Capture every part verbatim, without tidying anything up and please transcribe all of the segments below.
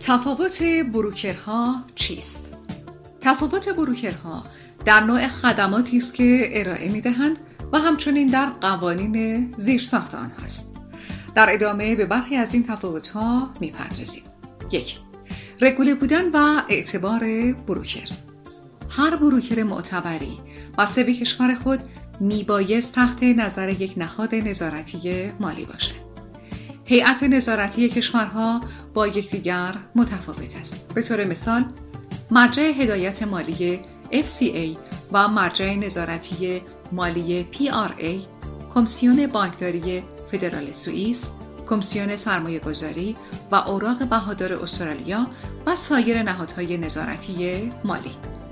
تفاوت بروکرها چیست؟ تفاوت بروکرها در نوع خدماتی است که ارائه می‌دهند و همچنین در قوانین زیرساخت آنهاست. در ادامه به برخی از این تفاوت‌ها می‌پردازیم. یک، رگوله بودن و اعتبار بروکر. هر بروکر معتبری بسته به کشور خود میبایست تحت نظر یک نهاد نظارتی مالی باشد. هیئت نظارتی کشورها با یکدیگر متفاوت است. به طور مثال، مرجع هدایت مالی اف سی ای و مرجع نظارتی مالی پی آر ای، کمیسیون بانکداری فدرال سوئیس، کمیسیون سرمایه‌گذاری و اوراق بهادار استرالیا و سایر نهادهای نظارتی مالی.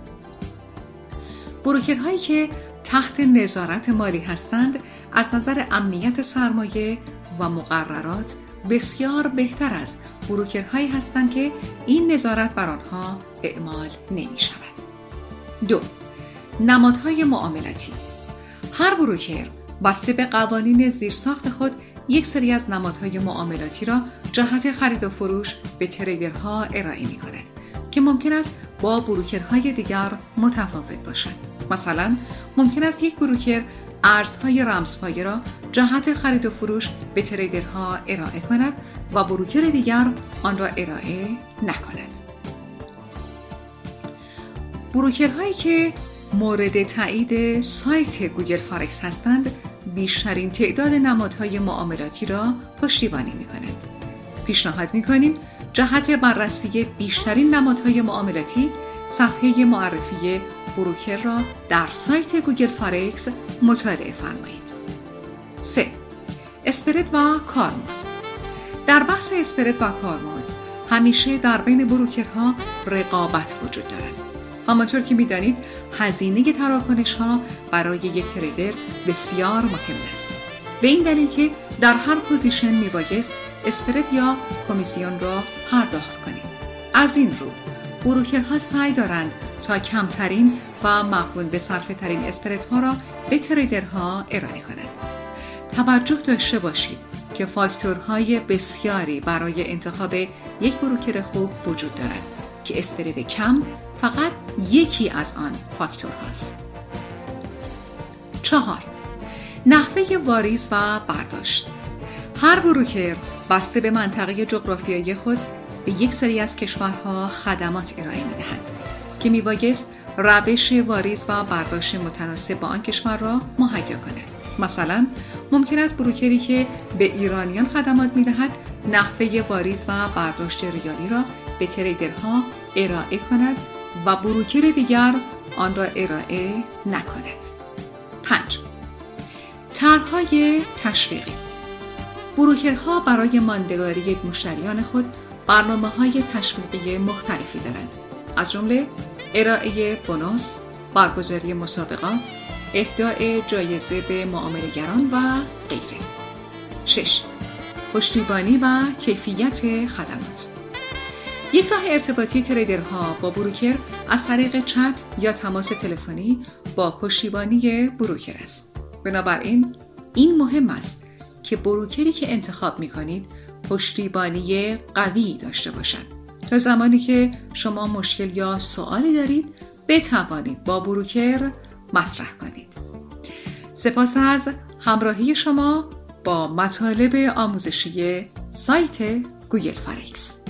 بروکرهایی که تحت نظارت مالی هستند از نظر امنیت سرمایه و مقررات بسیار بهتر از بروکرهایی هستند که این نظارت بر آنها اعمال نمی شود. دو، نمادهای معاملاتی. هر بروکر بسته به قوانین زیرساخت خود یک سری از نمادهای معاملاتی را جهت خرید و فروش به تریدرها ارائه می کند که ممکن است با بروکرهای دیگر متفاوت باشد. مثلا ممکن است یک بروکر ارزهای رمزپایه را جهت خرید و فروش به تریدرها ارائه کند و بروکر دیگر آن را ارائه نکند. بروکرهایی که مورد تایید سایت گوگل فارکس هستند بیشترین تعداد نمادهای معاملاتی را پشتیبانی می‌کنند. پیشنهاد می‌کنیم جهت بررسی بیشترین نمادهای معاملاتی صفحه معرفی بروکر را در سایت گوگل فارکس مطالعه فرمایید. سه، اسپرد و کارمزد. در بحث اسپرد و کارمزد همیشه در بین بروکرها رقابت وجود دارد. همانطور که می‌دانید هزینه تراکنش‌ها برای یک تریدر بسیار مهم است. به این دلیل که در هر پوزیشن میبایست اسپرد یا کمیسیون را پرداخت کنید. از این رو بروکرها سعی دارند تا کمترین و مقبول به صرفه ترین اسپردها را به تریدرها ارائه کنند. توجه داشته باشید که فاکتورهای بسیاری برای انتخاب یک بروکر خوب وجود دارد که اسپرد کم فقط یکی از آن فاکتورهاست. چهار، نحوه واریز و برداشت. هر بروکر بسته به منطقه جغرافیایی خود به یک سری از کشورها خدمات ارائه می‌دهند که میبایست روش واریز و برداشت متناسب با آن کشور را مهیا کند. مثلا ممکن است بروکری که به ایرانیان خدمات می‌دهد نحوه واریز و برداشت ریالی را به تریدرها ارائه کند و بروکر دیگر آن را ارائه نکند. پنج، طرح‌های تشویقی. بروکرها برای ماندگاری مشتریان خود برنامه‌های تشویقی مختلفی دارند، از جمله ارائه بونوس، برگزاری مسابقات، اهدای جایزه به معامله‌گران و غیره. شش، پشتیبانی و کیفیت خدمات. یک راه ارتباطی تریدرها با بروکر از طریق چت یا تماس تلفنی با پشتیبانی بروکر است. بنابراین این مهم است که بروکری که انتخاب می‌کنید پشتیبانی قوی داشته باشد تا زمانی که شما مشکل یا سوالی دارید بتوانید با بروکر مطرح کنید. سپاس از همراهی شما با مطالب آموزشی سایت گوگل فارکس.